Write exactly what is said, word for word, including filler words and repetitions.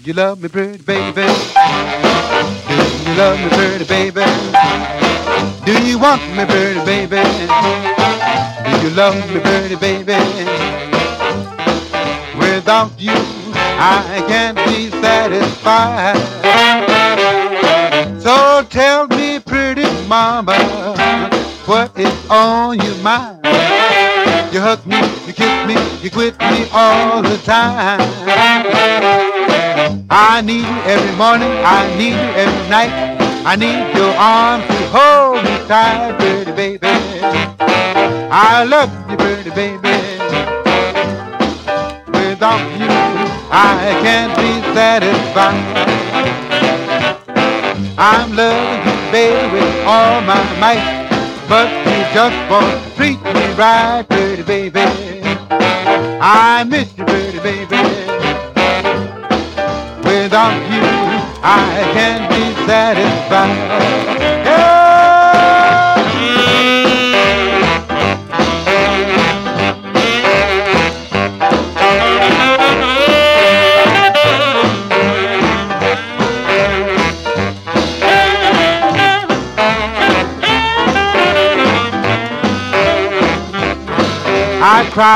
you love me, pretty baby? Do you love me, pretty baby? Do you want me, pretty baby? Do you love me, pretty baby? Without you, I can't be satisfied. So tell me, pretty mama, what is on your mind? You hug me, you kiss me, you quit me all the time. I need you every morning, I need you every night. I need your arms to hold me tight, pretty baby. I love you, pretty baby. Without you, I can't be satisfied. I'm loving you, baby, with all my might, but you just won't treat me right, pretty baby. I miss you, pretty baby. Without you, I can't be satisfied. Yeah. I cry.